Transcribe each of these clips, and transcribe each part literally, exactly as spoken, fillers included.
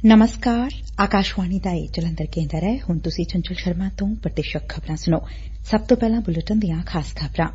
ਨਮਸਕਾਰ ਆਕਾਸ਼ਵਾਣੀ ਦਾ ਇਹ ਜਲੰਧਰ ਕੇਂਦਰ ਹੈ। ਹੁਣ ਤੁਸੀਂ ਚੰਚਲ ਸ਼ਰਮਾ ਤੋਂ ਪ੍ਰਤੀਸ਼ਕ ਖਬਰਾਂ ਸੁਣੋ। ਸਭ ਤੋਂ ਪਹਿਲਾਂ ਬੁਲੇਟਿਨ ਦੀਆਂ ਖਾਸ ਖਬਰਾਂ।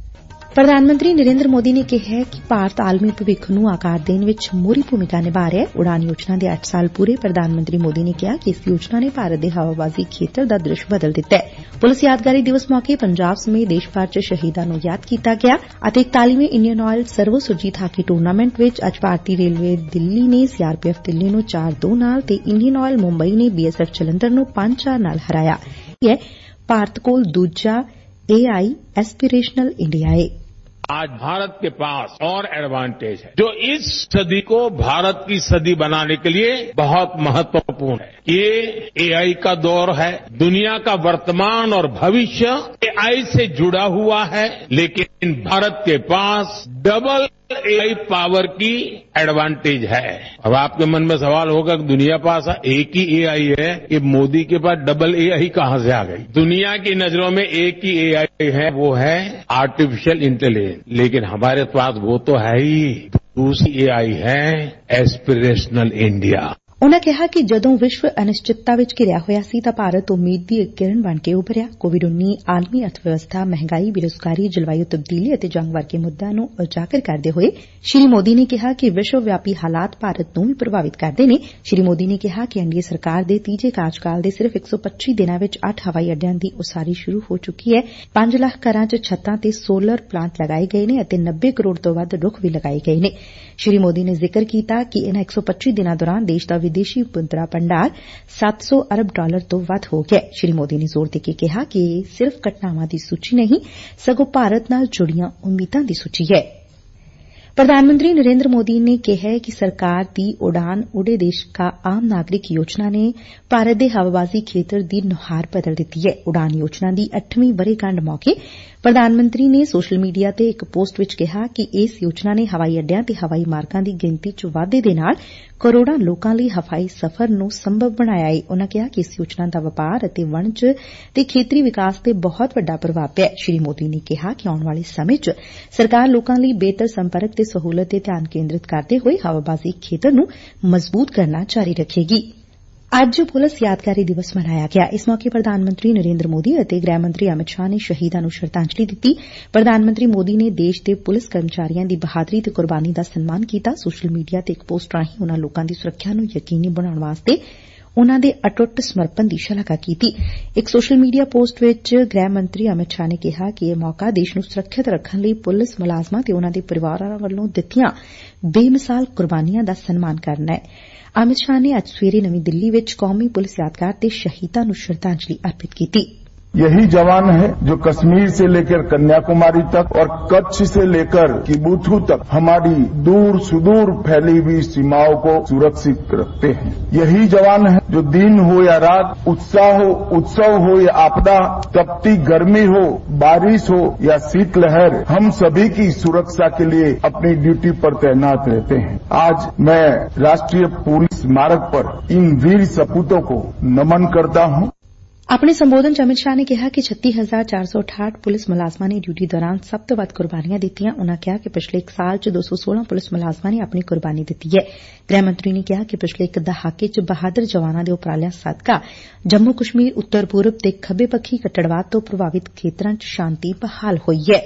ਪ੍ਰਧਾਨ ਮੰਤਰੀ ਨਰੇਂਦਰ ਮੋਦੀ ਨੇ ਕਿਹਾ ਕਿ ਭਾਰਤ ਆਲਮੀ ਭਵਿੱਖ ਨੂੰ ਆਕਾਰ ਦੇਣ ਵਿੱਚ ਮੋਹਰੀ ਭੂਮਿਕਾ ਨਿਭਾ ਰਿਹਾ ਹੈ। ਉਡਾਨ ਯੋਜਨਾ ਦੇ ਅੱਠ ਸਾਲ ਪੂਰੇ। ਪ੍ਰਧਾਨ ਮੰਤਰੀ ਮੋਦੀ ਨੇ ਕਿਹਾ ਕਿ ਇਸ ਯੋਜਨਾ ਨੇ ਭਾਰਤ ਦੇ ਹਵਾਬਾਜ਼ੀ ਖੇਤਰ ਦਾ ਦ੍ਰਿਸ਼ ਬਦਲ ਦਿੱਤਾ ਹੈ। ਪੁਲਿਸ ਯਾਦਗਾਰੀ ਦਿਵਸ ਮੌਕੇ ਪੰਜਾਬ ਸਮੇਤ ਦੇਸ਼ ਭਰ ਚ ਸ਼ਹੀਦਾਂ ਨੂੰ ਯਾਦ ਕੀਤਾ ਗਿਆ ਅਤੇ ਇਕਤਾਲੀਵੇਂ Indian Oil Servo Surjit hockey tournament ਵਿੱਚ ਅੱਜ ਭਾਰਤੀ ਰੇਲਵੇ ਦਿੱਲੀ ਨੇ C R P F Delhi ਨੂੰ ਚਾਰ ਦੋ ਨਾਲ ਤੇ ਇੰਡੀਅਨ ਆਇਲ ਮੁੰਬਈ ਨੇ ਬੀ ਐਸ ਐਫ਼ ਜਲੰਧਰ ਨੂੰ ਪੰਜ ਚਾਰ ਨਾਲ ਹਰਾਇਆ। ਇਹ ਭਾਰਤ ਕੋਲ ਦੂਜਾ ए आई एस्पिरेशनल इंडिया है। आज भारत के पास और एडवांटेज है जो इस सदी को भारत की सदी बनाने के लिए बहुत महत्वपूर्ण है। ये ए आई का दौर है। दुनिया का वर्तमान और भविष्य ए आई से जुड़ा हुआ है, लेकिन भारत के पास डबल ए आई पावर की एडवांटेज है। अब आपके मन में सवाल होगा कि दुनिया के पास एक ही ए आई है, ये मोदी के पास डबल ए आई कहां से आ गई? दुनिया की नजरों में एक ही ए आई है, वो है आर्टिफिशियल इंटेलिजेंस, लेकिन हमारे पास वो तो है ही। दूसरी ए आई है एस्पिरेशनल इंडिया। ਉਨੂਾ ਕਿਹਾ ਕਿ ਜਦੋਂ ਵਿਸ਼ਵ ਅਨਿਸ਼ਚਿਤਤਾ ਵਿੱਚ ਘਿਰਿਆ ਹੋਇਆ ਸੀ ਤਾਂ ਭਾਰਤ ਉਮੀਦ ਦੀ ਇੱਕ ਕਿਰਨ ਬਣ ਕੇ ਉਭਰਿਆ। ਕੋਵਿਡ ਉੱਨੀ ਆਲਮੀ ਅਰਥ ਵਿਵਸਥਾ, ਮਹਿੰਗਾਈ, ਬੇਰੁਜ਼ਗਾਰੀ, ਜਲਵਾਯੂ ਤਬਦੀਲੀ ਅਤੇ ਜੰਗ ਵਰਗੇ ਮੁੱਦਿਆਂ ਨੂੰ ਉਜਾਗਰ ਕਰਦੇ ਹੋਏ ਸ੍ਰੀ ਮੋਦੀ ਨੇ ਕਿਹਾ ਕਿ ਵਿਸ਼ਵ ਵਿਆਪੀ ਹਾਲਾਤ ਭਾਰਤ ਨੂੰ ਵੀ ਪ੍ਰਭਾਵਿਤ ਕਰਦੇ ਨੇ। ਸ੍ਰੀ ਮੋਦੀ ਨੇ ਕਿਹਾ ਕਿ ਐਨ ਡੀ ਏ ਸਰਕਾਰ ਦੇ ਤੀਜੇ ਕਾਰਜਕਾਲ ਦੇ ਸਿਰਫ਼ ਇੱਕ ਸੌ ਪੱਚੀ ਦਿਨਾਂ ਵਿੱਚ ਅੱਠ ਹਵਾਈ ਅੱਡਿਆਂ ਦੀ ਉਸਾਰੀ ਸ਼ੁਰੂ ਹੋ ਚੁੱਕੀ ਹੈ। ਪੰਜ ਲੱਖ ਘਰਾਂ ਚ ਛੱਤਾਂ ਤੇ ਸੋਲਰ ਪਲਾਂਟ ਲਗਾਏ ਗਏ ਨੇ ਅਤੇ ਨੱਬੇ ਕਰੋੜ ਤੋਂ ਵੱਧ ਰੁੱਖ ਵੀ ਲਗਾਏ ਗਏ ਨੇ। ਸ੍ਰੀ ਮੋਦੀ ਨੇ ਜ਼ਿਕਰ ਕੀਤਾ ਕਿ ਇਨ੍ਹਾਂ ਇੱਕ ਸੌ ਪੱਚੀ ਦਿਨਾਂ ਦੌਰਾਨ ਦੇਸ਼ ਦਾ ਵਿਦੇਸ਼ੀ ਮੁਦਰਾ ਭੰਡਾਰ ਸੱਤ ਸੌ ਅਰਬ ਡਾਲਰ ਤੋਂ ਵੱਧ ਹੋ ਗਿਆ। ਸ੍ਰੀ ਮੋਦੀ ਨੇ ਜ਼ੋਰ ਦੇ ਕੇ ਕਿਹਾ ਕਿ ਇਹ ਸਿਰਫ਼ ਘਟਨਾਵਾਂ ਦੀ ਸੂਚੀ ਨਹੀਂ, ਸਗੋਂ ਭਾਰਤ ਨਾਲ ਜੁੜੀਆਂ ਉਮੀਦਾਂ ਦੀ ਸੂਚੀ ਹੈ। ਪ੍ਰਧਾਨ ਮੰਤਰੀ ਨਰੇਂਦਰ ਮੋਦੀ ਨੇ ਕਿਹਾ ਕਿ ਸਰਕਾਰ ਦੀ ਉਡਾਨ ਉਡੇ ਦੇਸ਼ ਕਾ ਆਮ ਨਾਗਰਿਕ ਯੋਜਨਾ ਨੇ ਭਾਰਤ ਦੇ ਹਵਾਬਾਜ਼ੀ ਖੇਤਰ ਦੀ ਨੁਹਾਰ ਬਦਲ ਦਿੱਤੀ ਹੈ। ਉਡਾਨ ਯੋਜਨਾ ਦੀ ਅੱਠਵੀਂ ਵਰ੍ਹੇਗੰਢ ਮੌਕੇ ਪ੍ਰਧਾਨ ਮੰਤਰੀ ਨੇ ਸੋਸ਼ਲ ਮੀਡੀਆ ਤੇ ਇੱਕ ਪੋਸਟ ਵਿੱਚ ਕਿਹਾ ਕਿ ਇਸ ਯੋਜਨਾ ਨੇ ਹਵਾਈ ਅੱਡਿਆਂ ਤੇ ਹਵਾਈ ਮਾਰਗਾਂ ਦੀ ਗਿਣਤੀ ਚ ਵਾਧੇ ਦੇ ਨਾਲ ਕਰੋੜਾਂ ਲੋਕਾਂ ਲਈ ਹਵਾਈ ਸਫ਼ਰ ਨੂੰ ਸੰਭਵ ਬਣਾਇਆ ਹੈ। ਉਨੂਾ ਕਿਹਾ ਕਿ ਇਸ ਯੋਜਨਾ ਦਾ ਵਪਾਰ ਅਤੇ ਵਣਜ ਤੇ ਖੇਤਰੀ ਵਿਕਾਸ ਤੇ ਬਹੁਤ ਵੱਡਾ ਪ੍ਰਭਾਵ ਪਿਆ। ਸ੍ਰੀ ਮੋਦੀ ਨੇ ਕਿਹਾ ਕਿ ਆਉਣ ਵਾਲੇ ਸਮੇਂ ਚ ਸਰਕਾਰ ਲੋਕਾਂ ਲਈ ਬਿਹਤਰ ਸੰਪਰਕ ਤੇ ਸਹੂਲਤ ਤੇ ਧਿਆਨ ਕੇਂਦਰਿਤ ਕਰਦੇ ਹੋਏ ਹਵਾਬਾਜ਼ੀ ਖੇਤਰ ਨੂੰ ਮਜ਼ਬੂਤ ਕਰਨਾ ਜਾਰੀ ਰੱਖੇਗੀ। ਅੱਜ ਪੁਲਿਸ ਯਾਦਗਾਰੀ ਦਿਵਸ ਮਨਾਇਆ ਗਿਆ। ਇਸ ਮੌਕੇ ਪ੍ਰਧਾਨ ਮੰਤਰੀ ਨਰੇਂਦਰ ਮੋਦੀ ਅਤੇ ਗ੍ਰਹਿ ਮੰਤਰੀ ਅਮਿਤ ਸ਼ਾਹ ਨੇ ਸ਼ਹੀਦਾਂ ਨੂੰ ਸ਼ਰਧਾਂਜਲੀ ਦਿੱਤੀ। ਪ੍ਰਧਾਨ ਮੰਤਰੀ ਮੋਦੀ ਨੇ ਦੇਸ਼ ਦੇ ਪੁਲਿਸ ਕਰਮਚਾਰੀਆਂ ਦੀ ਬਹਾਦਰੀ ਤੇ ਕੁਰਬਾਨੀ ਦਾ ਸਨਮਾਨ ਕੀਤਾ। ਸੋਸ਼ਲ ਮੀਡੀਆ ਤੇ ਇੱਕ ਪੋਸਟ ਰਾਹੀਂ ਉਨੂਾਂ ਲੋਕਾਂ ਦੀ ਸੁਰੱਖਿਆ ਨੂੰ ਯਕੀਨੀ ਬਣਾਉਣ ਵਾਸਤੇ ਉਨੂਾਂ ਦੇ ਅਟੁੱਟ ਸਮਰਪਣ ਦੀ ਸ਼ਲਾਘਾ ਕੀਤੀ। ਇੱਕ ਸੋਸ਼ਲ ਮੀਡੀਆ ਪੋਸਟ ਵਿੱਚ ਗ੍ਰਹਿ ਮੰਤਰੀ ਅਮਿਤ ਸ਼ਾਹ ਨੇ ਕਿਹਾ ਕਿ ਇਹ ਮੌਕਾ ਦੇਸ਼ ਨੂੰ ਸੁਰੱਖਿਅਤ ਰੱਖਣ ਲਈ ਪੁਲਿਸ ਮੁਲਾਜ਼ਮਾਂ ਤੇ ਉਨੂਾਂ ਦੇ ਪਰਿਵਾਰਾਂ ਵੱਲੋਂ ਦਿੱਤੀਆਂ ਬੇਮਿਸਾਲ ਕੁਰਬਾਨੀਆਂ ਦਾ ਸਨਮਾਨ ਕਰਨਾ ਹੈ। ਅਮਿਤ ਸ਼ਾਹ ਨੇ ਅੱਜ ਸਵੇਰੇ ਨਵੀਂ ਦਿੱਲੀ ਵਿੱਚ ਕੌਮੀ ਪੁਲਿਸ ਯਾਦਗਾਰ ਤੇ ਸ਼ਹੀਦਾਂ ਨੂੰ ਸ਼ਰਧਾਂਜਲੀ अर्पित ਕੀਤੀ। यही जवान है जो कश्मीर से लेकर कन्याकुमारी तक और कच्छ से लेकर किबुथु तक हमारी दूर सुदूर फैली हुई सीमाओं को सुरक्षित रखते हैं। यही जवान है जो दिन हो या रात, उत्साह हो, उत्सव हो या आपदा, तपती गर्मी हो, बारिश हो या शीतलहर, हम सभी की सुरक्षा के लिए अपनी ड्यूटी पर तैनात रहते हैं। आज मैं राष्ट्रीय पुलिस स्मारक पर इन वीर सपूतों को नमन करता हूं। ਆਪਣੇ ਸੰਬੋਧਨ ਚ ਅਮਿਤ ਸ਼ਾਹ ਨੇ ਕਿਹਾ ਕਿ ਛੱਤੀ ਹਜ਼ਾਰ ਚਾਰ ਸੌ ਅਠਾਹਠ ਪੁਲਿਸ ਮੁਲਾਜ਼ਮਾਂ ਨੇ ਡਿਊਟੀ ਦੌਰਾਨ ਸਭ ਤੋਂ ਵੱਧ ਕੁਰਬਾਨੀਆਂ ਦਿੱਤੀਆਂ। ਉਨੂਾ ਕਿਹਾ ਕਿ ਪਿਛਲੇ ਇੱਕ ਸਾਲ ਚ ਦੋ ਸੌ ਸੋਲਾਂ ਪੁਲਿਸ ਮੁਲਾਜ਼ਮਾਂ ਨੇ ਆਪਣੀ ਕੁਰਬਾਨੀ ਦਿੱਤੀ ਹੈ। ਗ੍ਰਹਿ ਮੰਤਰੀ ਨੇ ਕਿਹਾ ਕਿ ਪਿਛਲੇ ਇੱਕ ਦਹਾਕੇ ਚ ਬਹਾਦਰ ਜਵਾਨਾਂ ਦੇ ਉਪਰਾਲਿਆਂ ਸਦਕਾ ਜੰਮੂ ਕਸ਼ਮੀਰ, ਉੱਤਰ ਪੂਰਬ ਤੇ ਖੱਬੇ ਪੱਖੀ ਕੱਟੜਵਾਦ ਤੋਂ ਪ੍ਰਭਾਵਿਤ ਖੇਤਰਾਂ ਚ ਸ਼ਾਂਤੀ ਬਹਾਲ ਹੋਈ ਹੈ।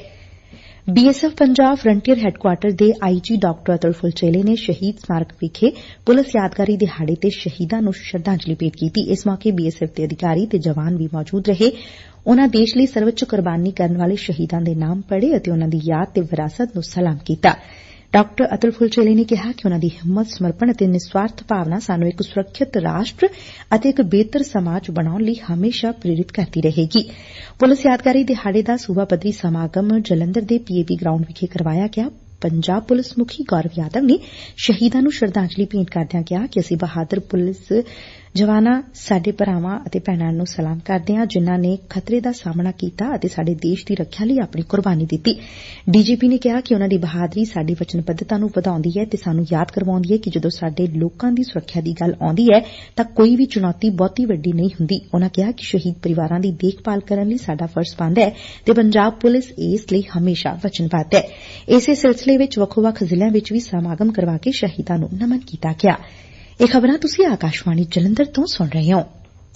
B S F Punjab frontier headquarter ਦੇ ਆਈ ਜੀ ਡਾਕਟਰ ਅਤੁਲ ਫੁਲਚੇਲੇ ਨੇ ਸ਼ਹੀਦ ਸਮਾਰਕ ਵਿਖੇ ਪੁਲਿਸ ਯਾਦਗਾਰੀ ਦਿਹਾੜੇ ਤੇ ਸ਼ਹੀਦਾਂ ਨੂੰ ਸ਼ਰਧਾਂਜਲੀ ਭੇਟ ਕੀਤੀ। ਇਸ ਮੌਕੇ ਬੀ ਐਸ ਐਫ਼ ਦੇ ਅਧਿਕਾਰੀ ਤੇ ਜਵਾਨ ਵੀ ਮੌਜੂਦ ਰਹੇ। ਉਨੂਾਂ ਦੇਸ਼ ਲਈ ਸਰਵਉੱਚ ਕੁਰਬਾਨੀ ਕਰਨ ਵਾਲੇ ਸ਼ਹੀਦਾਂ ਦੇ ਨਾਮ ਪੜ੍ਹੇ ਅਤੇ ਉਨੂਾਂ ਦੀ ਯਾਦ ਤੇ ਵਿਰਾਸਤ ਨੂੰ ਸਲਾਮ ਕੀਤਾ। ਡਾਕਟਰ ਅਤੁਲ ਫੁਲਚੇਲੇ ਨੇ ਕਿਹਾ ਕਿ ਉਨੂਾਂ ਦੀ ਹਿੰਮਤ, ਸਮਰਪਣ ਅਤੇ ਨਿਸਵਾਰਥ ਭਾਵਨਾ ਸਾਨੂੰ ਇੱਕ ਸੁਰੱਖਿਅਤ ਰਾਸ਼ਟਰ ਅਤੇ ਇੱਕ ਬਿਹਤਰ ਸਮਾਜ ਬਣਾਉਣ ਲਈ ਹਮੇਸ਼ਾ ਪ੍ਰੇਰਿਤ ਕਰਦੀ ਰਹੇਗੀ। ਪੁਲਿਸ ਯਾਦਗਾਰੀ ਦਿਹਾੜੇ ਦਾ ਸੂਬਾ ਪੱਧਰੀ ਸਮਾਗਮ ਜਲੰਧਰ ਦੇ ਪੀ ਏ ਬੀ ਗਰਾਊਂਡ ਵਿਖੇ ਕਰਵਾਇਆ ਗਿਆ। ਪੰਜਾਬ ਪੁਲਿਸ ਮੁਖੀ ਗੌਰਵ ਯਾਦਵ ਨੇ ਸ਼ਹੀਦਾਂ ਨੂੰ ਸ਼ਰਧਾਂਜਲੀ ਭੇਂਟ ਕਰਦਿਆਂ ਕਿਹਾ ਕਿ ਅਸੀਂ ਬਹਾਦਰ ਪੁਲਿਸ ਜਵਾਨਾਂ, ਸਾਡੇ ਭਰਾਵਾਂ ਅਤੇ ਭੈਣਾਂ ਨੂੰ ਸਲਾਮ ਕਰਦੇ ਹਾਂ ਜਿਨ੍ਹਾਂ ਨੇ ਖਤਰੇ ਦਾ ਸਾਹਮਣਾ ਕੀਤਾ ਅਤੇ ਸਾਡੇ ਦੇਸ਼ ਦੀ ਰੱਖਿਆ ਲਈ ਆਪਣੀ ਕੁਰਬਾਨੀ ਦਿੱਤੀ। ਡੀ ਜੀ ਪੀ ਨੇ ਕਿਹਾ ਕਿ ਉਨੂਾਂ ਦੀ ਬਹਾਦਰੀ ਸਾਡੀ ਵਚਨਬੱਧਤਾ ਨੂੰ ਵਧਾਉਂਦੀ ਹੈ ਤੇ ਸਾਨੂੰ ਯਾਦ ਕਰਵਾਉਂਦੀ ਹੈ ਕਿ ਜਦੋਂ ਸਾਡੇ ਲੋਕਾਂ ਦੀ ਸੁਰੱਖਿਆ ਦੀ ਗੱਲ ਆਉਂਦੀ ਹੈ ਤਾਂ ਕੋਈ ਵੀ ਚੁਣੌਤੀ ਬਹੁਤੀ ਵੱਡੀ ਨਹੀਂ ਹੁੰਦੀ। ਉਨੂਾਂ ਕਿਹਾ ਕਿ ਸ਼ਹੀਦ ਪਰਿਵਾਰਾਂ ਦੀ ਦੇਖਭਾਲ ਕਰਨ ਲਈ ਸਾਡਾ ਫਰਜ਼ ਬਣਦਾ ਹੈ ਤੇ ਪੰਜਾਬ ਪੁਲਿਸ ਇਸ ਲਈ ਹਮੇਸ਼ਾ ਵਚਨਬੱਧ ਹੈ। ਇਸੇ ਸਿਲਸਿਲੇ ਵਿੱਚ ਵੱਖੋ ਵੱਖ ਜ਼ਿਲ੍ਹਿਆਂ ਵਿੱਚ ਵੀ ਸਮਾਗਮ ਕਰਵਾ ਕੇ ਸ਼ਹੀਦਾਂ ਨੂੰ ਨਮਨ ਕੀਤਾ ਗਿਆ। ਇਹ ਖਬਰਾਂ ਤੁਸੀਂ ਆਕਾਸ਼ਵਾਣੀ ਜਲੰਧਰ ਤੋਂ ਸੁਣ ਰਹੇ ਹੋ।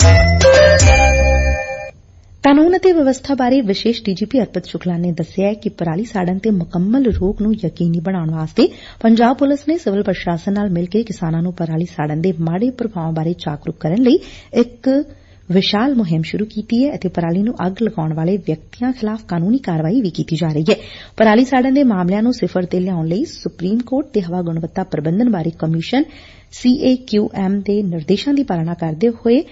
ਕਾਨੂੰਨ ਅਤੇ ਵਿਵਸਥਾ ਬਾਰੇ ਵਿਸ਼ੇਸ਼ ਡੀ ਜੀ ਪੀ ਅਰਪਿਤ ਸ਼ੁਕਲਾ ਨੇ ਦੱਸਿਆ ਕਿ ਪਰਾਲੀ ਸਾੜਨ ਤੇ ਮੁਕੰਮਲ ਰੋਕ ਨੂੰ ਯਕੀਨੀ ਬਣਾਉਣ ਵਾਸਤੇ ਪੰਜਾਬ ਪੁਲਿਸ ਨੇ ਸਿਵਲ ਪ੍ਰਸ਼ਾਸਨ ਨਾਲ ਮਿਲ ਕੇ ਕਿਸਾਨਾਂ ਨੂੰ ਪਰਾਲੀ ਸਾੜਨ ਦੇ ਮਾੜੇ ਪ੍ਰਭਾਵਾਂ ਬਾਰੇ ਜਾਗਰੂਕ ਕਰਨ ਲਈ ਇੱਕ ਵਿਸ਼ਾਲ ਮੁਹਿੰਮ ਸ਼ੁਰੂ ਕੀਤੀ ਹੈ ਅਤੇ ਪਰਾਲੀ ਨੂੰ ਅੱਗ ਲਗਾਉਣ ਵਾਲੇ ਵਿਅਕਤੀਆਂ ਖਿਲਾਫ਼ ਕਾਨੂੰਨੀ ਕਾਰਵਾਈ ਵੀ ਕੀਤੀ ਜਾ ਰਹੀ ਹੈ। ਪਰਾਲੀ ਸਾੜਨ ਦੇ ਮਾਮਲਿਆਂ ਨੂੰ ਸਿਫਰ ਤੇ ਲਿਆਉਣ ਲਈ ਸੁਪਰੀਮ ਕੋਰਟ ਦੇ ਹਵਾ ਗੁਣਵੱਤਾ ਪ੍ਰਬੰਧਨ ਬਾਰੇ ਕਮਿਸ਼ਨ ਸੀ ਏ ਕਿਊ ਐਮ ਦੇ ਨਿਰਦੇਸ਼ਾਂ ਦੀ ਪਾਲਣਾ ਕਰਦੇ ਹੋਏ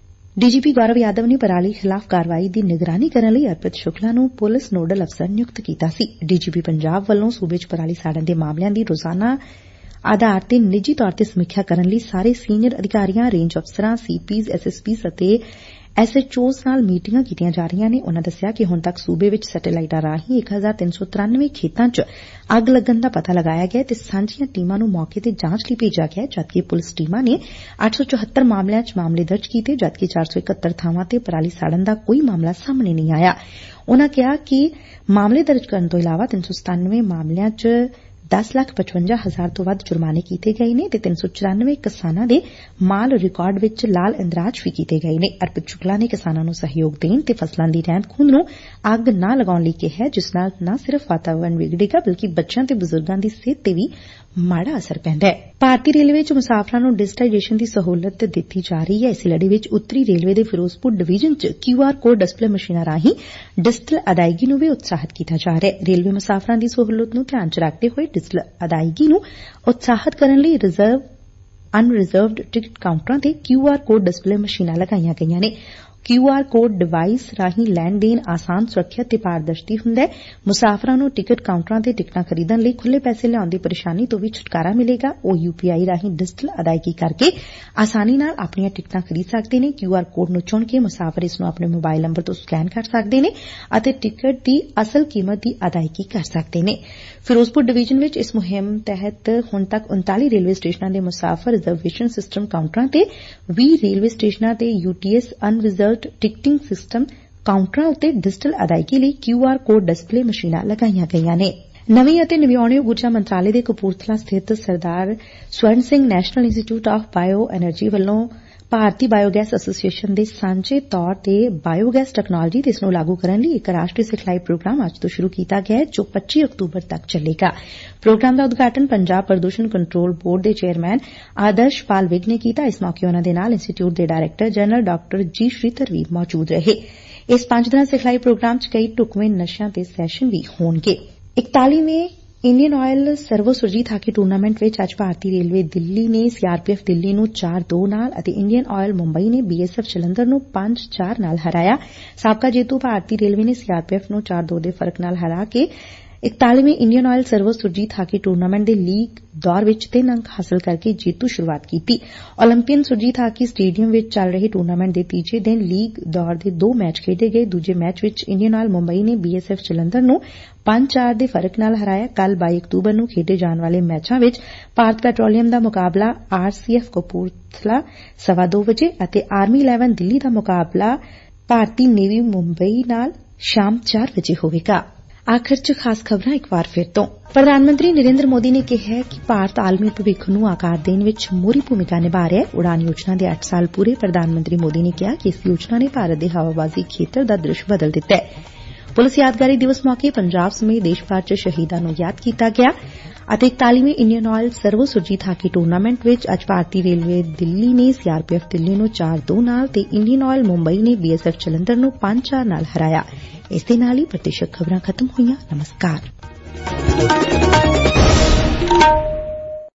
ਡੀ ਜੀ ਪੀ ਗੌਰਵ ਯਾਦਵ ਨੇ ਪਰਾਲੀ ਖਿਲਾਫ਼ ਕਾਰਵਾਈ ਦੀ ਨਿਗਰਾਨੀ ਕਰਨ ਲਈ ਅਰਪਿਤ ਸ਼ੁਕਲਾ ਨੂੰ ਪੁਲਿਸ ਨੋਡਲ ਅਫਸਰ ਨਿਯੁਕਤ ਕੀਤਾ ਸੀ। ਡੀ ਜੀ ਪੀ ਪੰਜਾਬ ਵੱਲੋਂ ਸੂਬੇ ਚ ਪਰਾਲੀ ਸਾੜਨ ਦੇ ਮਾਮਲਿਆਂ ਦੀ ਰੋਜ਼ਾਨਾ ਆਧਾਰ ਤੇ ਨਿੱਜੀ ਤੌਰ ਤੇ ਸਮੀਖਿਆ ਕਰਨ ਲਈ ਸਾਰੇ ਸੀਨੀਅਰ ਅਧਿਕਾਰੀਆਂ, ਰੇਂਜ ਅਫਸਰਾਂ, C Ps, S S Ps ਅਤੇ ਐਸ ਐਚ ਓਜ਼ ਨਾਲ ਮੀਟਿੰਗਾਂ ਕੀਤੀਆਂ ਜਾ ਰਹੀਆਂ ਨੇ। ਉਨੂਾਂ ਦੱਸਿਆ ਕਿ ਹੁਣ ਤੱਕ ਸੂਬੇ ਵਿੱਚ ਸੈਟੇਲਾਈਟਾਂ ਰਾਹੀਂ ਇੱਕ ਹਜ਼ਾਰ ਤਿੰਨ ਸੌ ਤਰਾਨਵੇਂ ਖੇਤਾਂ ਚ ਅੱਗ ਲੱਗਣ ਦਾ ਪਤਾ ਲਗਾਇਆ ਗਿਆ ਤੇ ਸਾਂਝੀਆਂ ਟੀਮਾਂ ਨੂੰ ਮੌਕੇ ਤੇ ਜਾਂਚ ਲਈ ਭੇਜਿਆ ਗਿਆ, ਜਦਕਿ ਪੁਲਿਸ ਟੀਮਾਂ ਨੇ ਅੱਠ ਸੌ ਚੌਹੱਤਰ ਮਾਮਲਿਆਂ ਚ ਮਾਮਲੇ ਦਰਜ ਕੀਤੇ, ਜਦਕਿ ਚਾਰ ਸੌ ਇਕੱਤਰ ਥਾਵਾਂ ਤੇ ਪਰਾਲੀ ਸਾੜਨ ਦਾ ਕੋਈ ਮਾਮਲਾ ਸਾਹਮਣੇ ਨਹੀਂ ਆਇਆ। ਉਨੂਾਂ ਕਿਹਾ ਕਿ ਮਾਮਲੇ ਦਰਜ ਕਰਨ ਤੋਂ ਇਲਾਵਾ ਤਿੰਨ ਸੌ ਸਤਾਨਵੇਂ ਮਾਮਲਿਆਂ ਚ ਦਸ ਲੱਖ ਪਚਵੰਜਾ ਹਜ਼ਾਰ ਤੋਂ ਵੱਧ ਜੁਰਮਾਨੇ ਕੀਤੇ ਗਏ ਨੇ ਤੇ ਤਿੰਨ ਸੌ ਚੁਰਾਨਵੇਂ ਕਿਸਾਨਾਂ ਦੇ ਮਾਲ ਰਿਕਾਰਡ ਵਿੱਚ ਲਾਲ ਇੰਦਰਾਜ ਵੀ ਕੀਤੇ ਗਏ ਨੇ। ਅਰਪਿਤ ਸ਼ੁਕਲਾ ਨੇ ਕਿਸਾਨਾਂ ਨੂੰ ਸਹਿਯੋਗ ਦੇਣ ਤੇ ਫਸਲਾਂ ਦੀ ਰਹਿੰਦ ਖੂੰਹਦ ਨੂੰ ਅੱਗ ਨਾ ਲਗਾਉਣ ਲਈ ਕਿਹਾ, ਜਿਸ ਨਾਲ ਨਾ ਸਿਰਫ਼ ਵਾਤਾਵਰਣ ਵਿਗੜੇਗਾ ਬਲਕਿ ਬੱਚਿਆਂ ਤੇ ਬਜ਼ੁਰਗਾਂ ਦੀ ਸਿਹਤ ਤੇ ਵੀ ਮਾੜਾ ਅਸਰ ਪੈਂਦਾ ਹੈ। ਭਾਰਤੀ ਰੇਲਵੇ ਚ ਮੁਸਾਫਰਾਂ ਨੂੰ ਡਿਜੀਟਾਈਜੇਸ਼ਨ ਦੀ ਸਹੂਲਤ ਦਿੱਤੀ ਜਾ ਰਹੀ ਹੈ। ਇਸੇ ਲੜੀ ਵਿੱਚ ਉੱਤਰੀ ਰੇਲਵੇ ਦੇ ਫਿਰੋਜ਼ਪੁਰ ਡਿਵੀਜ਼ਨ ਚ ਕਿਊ ਆਰ ਕੋਡ ਡਿਸਪਲੇ ਮਸ਼ੀਨਾਂ ਰਾਹੀਂ ਡਿਜੀਟਲ ਅਦਾਇਗੀ ਨੂੰ ਵੀ ਉਤਸ਼ਾਹਿਤ ਕੀਤਾ ਜਾ ਰਿਹਾ ਹੈ। ਰੇਲਵੇ ਮੁਸਾਫਰਾਂ ਦੀ ਸਹੂਲਤ ਨੂੰ ਧਿਆਨ ਚ ਰੱਖਦੇ ਹੋਏ ਡਿਜੀਟਲ ਅਦਾਇਗੀ ਨੂੰ ਉਤਸ਼ਾਹਿਤ ਕਰਨ ਲਈ ਰਿਜ਼ਰਵ ਅਨਰਿਜ਼ਰਵਡ ਟਿਕਟ ਕਾਊਂਟਰਾਂ ਤੇ ਕਿਊ ਆਰ ਕੋਡ ਡਿਸਪਲੇ ਮਸ਼ੀਨਾਂ ਲਗਾਈਆਂ ਗਈਆਂ ਨੇ। ਕਿਊ ਆਰ ਕੋਡ ਡਿਵਾਈਸ ਰਾਹੀਂ ਲੈਣ ਦੇਣ ਆਸਾਨ, ਸੁਰੱਖਿਅਤ ਤੇ ਪਾਰਦਰਸ਼ੀ ਹੁੰਦਾ ਹੈ। ਮੁਸਾਫਰਾਂ ਨੂੰ ਟਿਕਟ ਕਾਊਂਟਰਾਂ ਤੇ ਟਿਕਟਾਂ ਖਰੀਦਣ ਲਈ ਖੁੱਲੇ ਪੈਸੇ ਲਿਆਉਣ ਦੀ ਪਰੇਸ਼ਾਨੀ ਤੋਂ ਵੀ ਛੁਟਕਾਰਾ ਮਿਲੇਗਾ। ਉਹ ਯੂ ਪੀ ਆਈ ਰਾਹੀਂ ਡਿਜੀਟਲ ਅਦਾਇਗੀ ਕਰਕੇ ਆਸਾਨੀ ਨਾਲ ਆਪਣੀਆਂ ਟਿਕਟਾਂ ਖਰੀਦ ਸਕਦੇ ਨੇ। ਕਿਊ ਆਰ ਕੋਡ ਨੂੰ ਚੁਣ ਕੇ ਮੁਸਾਫਰ ਇਸ ਨੂੰ ਆਪਣੇ ਮੋਬਾਈਲ ਨੰਬਰ ਤੋਂ ਸਕੈਨ ਕਰ ਸਕਦੇ ਨੇ ਅਤੇ ਟਿਕਟ ਦੀ ਅਸਲ ਕੀਮਤ ਦੀ ਅਦਾਇਗੀ ਕਰ ਸਕਦੇ ਨੇ। ਫਿਰੋਜ਼ਪੁਰ ਡਿਵੀਜ਼ਨ ਵਿੱਚ ਇਸ ਮੁਹਿੰਮ ਤਹਿਤ ਹੁਣ ਤੱਕ ਉਨਤਾਲੀ ਰੇਲਵੇ ਸਟੇਸ਼ਨਾਂ ਦੇ ਮੁਸਾਫਰ ਰਿਜ਼ਰਵੇਸ਼ਨ ਸਿਸਟਮ ਕਾਊਂਟਰਾਂ ਤੇ ਵੀਹ ਰੇਲਵੇ ਸਟੇਸ਼ਨਾਂ ਤੇ U T S unreserved ticketing system ਕਾਊਂਟਰਾਂ ਉੱਤੇ ਡਿਜੀਟਲ ਅਦਾਇਗੀ ਲਈ ਕਿਊ ਆਰ ਕੋਡ ਡਿਸਪਲੇ ਮਸ਼ੀਨਾਂ ਲਗਾਈਆਂ ਗਈਆਂ ਨੇ। ਨਵੀਂ ਅਤੇ ਨਵਿਆਉਣੇ ਊਰਜਾ ਮੰਤਰਾਲੇ ਦੇ ਕਪੂਰਥਲਾ ਸਥਿਤ Sardar Swaran Singh national institute of bio energy ਵੱਲੋਂ ਭਾਰਤੀ ਬਾਇਓਗੈਸ ਐਸੋਸੀਏਸ਼ਨ ਦੇ ਸਾਂਝੇ ਤੌਰ ਤੇ ਬਾਇਓਗੈਸ ਟੈਕਨਾਲੋਜੀ ਤੇ ਇਸ ਨੂੰ ਲਾਗੂ ਕਰਨ ਲਈ ਇੱਕ ਰਾਸ਼ਟਰੀ ਸਿਖਲਾਈ ਪ੍ਰੋਗਰਾਮ ਅੱਜ ਤੋਂ ਸ਼ੁਰੂ ਕੀਤਾ ਗਿਆ ਹੈ, ਜੋ ਪੱਚੀ ਅਕਤੂਬਰ ਤੱਕ ਚੱਲੇਗਾ। ਪ੍ਰੋਗਰਾਮ ਦਾ ਉਦਘਾਟਨ ਪੰਜਾਬ ਪ੍ਰਦੂਸ਼ਣ ਕੰਟਰੋਲ ਬੋਰਡ ਦੇ ਚੇਅਰਮੈਨ ਆਦਰਸ਼ ਪਾਲ ਵਿਗ ਨੇ ਕੀਤਾ। ਇਸ ਮੌਕੇ ਉਨੂਾਂ ਦੇ ਨਾਲ ਇੰਸਟੀਚਿਊਟ ਦੇ ਡਾਇਰੈਕਟਰ ਜਨਰਲ ਡਾਕਟਰ ਜੀ ਸ਼੍ਰੀਧਰ ਵੀ ਮੌਜੂਦ ਰਹੇ। ਇਸ ਪੰਜ ਦਿਨਾਂ ਸਿਖਲਾਈ ਪ੍ਰੋਗਰਾਮ ਚ ਕਈ ਢੁਕਵੇਂ ਨਸ਼ਿਆਂ ਤੇ ਸੈਸ਼ਨ ਵੀ ਹੋਣਗੇ। ਇਕਤਾਲੀਵੇਂ Indian Oil Servo Surjit hockey tournament ਵਿੱਚ ਅੱਜ ਭਾਰਤੀ ਰੇਲਵੇ ਦਿੱਲੀ ਨੇ C R P F Delhi ਨੂੰ ਚਾਰ ਦੋ ਨਾਲ ਅਤੇ ਇੰਡੀਅਨ ਆਇਲ ਮੁੰਬਈ ਨੇ ਬੀ ਐਸ ਐਫ ਜਲੰਧਰ ਨੂੰ ਪੰਜ ਚਾਰ ਨਾਲ ਹਰਾਇਆ। ਸਾਬਕਾ ਜੇਤੂ ਭਾਰਤੀ ਰੇਲਵੇ ਨੇ ਸੀ ਆਰ ਪੀ ਐਫ ਨੂੰ ਚਾਰ ਦੋ ਦੇ ਫਰਕ ਨਾਲ ਹਰਾ ਕੇ ਇਕਤਾਲੀਵੇਂ Indian Oil Servo Surjit hockey tournament ਦੇ ਲੀਗ ਦੌਰ ਵਿੱਚ ਤਿੰਨ ਅੰਕ ਹਾਸਲ ਕਰਕੇ ਜੇਤੂ ਸ਼ੁਰੂਆਤ ਕੀਤੀ। ਓਲੰਪੀਅਨ ਸੁਰਜੀਤ ਹਾਕੀ ਸਟੇਡੀਅਮ ਵਿੱਚ ਚੱਲ ਰਹੇ ਟੂਰਨਾਮੈਂਟ ਦੇ ਤੀਜੇ ਦਿਨ ਲੀਗ ਦੌਰ ਦੇ ਦੋ ਮੈਚ ਖੇਡੇ ਗਏ। ਦੂਜੇ ਮੈਚ ਵਿੱਚ ਇੰਡੀਅਨ ਆਇਲ ਮੁੰਬਈ ਨੇ ਬੀ ਐਸ ਐਫ ਜਲੰਧਰ ਨੂੰ ਪੰਜ ਚਾਰ ਦੇ ਫਰਕ ਨਾਲ ਹਰਾਇਆ। ਕੱਲ੍ਹ ਬਾਈ ਅਕਤੂਬਰ ਨੂੰ ਖੇਡੇ ਜਾਣ ਵਾਲੇ ਮੈਚਾਂ ਵਿੱਚ ਭਾਰਤ ਪੈਟਰੋਲੀਅਮ ਦਾ ਮੁਕਾਬਲਾ ਆਰ ਸੀ ਐਫ ਕਪੂਰਥਲਾ ਸਵਾ ਦੋ ਵਜੇ ਅਤੇ ਆਰਮੀ ਇਲੈਵਨ ਦਿੱਲੀ ਦਾ ਮੁਕਾਬਲਾ ਭਾਰਤੀ ਨੇਵੀ ਮੁੰਬਈ ਨਾਲ ਸ਼ਾਮ ਚਾਰ ਵਜੇ ਹੋਵੇਗਾ। ਆਖਰ ਚ ਖਾਸ ਖਬਰਾਂ ਇੱਕ ਵਾਰ ਫਿਰ ਤੋਂ। ਪ੍ਰਧਾਨ ਮੰਤਰੀ ਨਰਿੰਦਰ ਮੋਦੀ ਨੇ ਕਿਹਾ ਕਿ ਭਾਰਤ ਆਲਮੀ ਭਵਿੱਖ ਨੂੰ ਆਕਾਰ ਦੇਣ ਵਿੱਚ ਮੋਹਰੀ ਭੂਮਿਕਾ ਨਿਭਾ ਰਿਹਾ ਹੈ। ਉਡਾਨ ਯੋਜਨਾ ਦੇ ਅੱਠ ਸਾਲ ਪੂਰੇ। ਪ੍ਰਧਾਨ ਮੰਤਰੀ ਮੋਦੀ ਨੇ ਕਿਹਾ ਕਿ ਇਸ ਯੋਜਨਾ ਨੇ ਭਾਰਤ ਦੇ ਹਵਾਬਾਜ਼ੀ ਖੇਤਰ ਦਾ ਦ੍ਰਿਸ਼ ਬਦਲ ਦਿੱਤਾ ਹੈ। ਪੁਲਿਸ ਯਾਦਗਾਰੀ ਦਿਵਸ ਮੌਕੇ ਪੰਜਾਬ ਸਮੇਤ ਦੇਸ਼ ਭਰ ਚ ਸ਼ਹੀਦਾਂ ਨੂੰ ਯਾਦ ਕੀਤਾ ਗਿਆ ਅਤੇ ਇਕਤਾਲੀਵੇਂ Indian Oil Servo Surjit hockey tournament ਵਿੱਚ ਅੱਜ ਭਾਰਤੀ ਰੇਲਵੇ ਦਿੱਲੀ ਨੇ C R P F Delhi ਨੂੰ ਚਾਰ ਦੋ ਨਾਲ ਤੇ ਇੰਡੀਅਨ ਆਇਲ ਮੁੰਬਈ ਨੇ ਬੀ ਐਸ ਐਫ ਜਲੰਧਰ ਨੂੰ ਪੰਜ ਚਾਰ ਨਾਲ ਹਰਾਇਆ। ਇਸ ਦੇ ਨਾਲ ਹੀ ਪ੍ਰਤੀਸ਼ਤ ਖਬਰਾਂ ਖਤਮ ਹੋਈਆਂ। ਨਮਸਕਾਰ।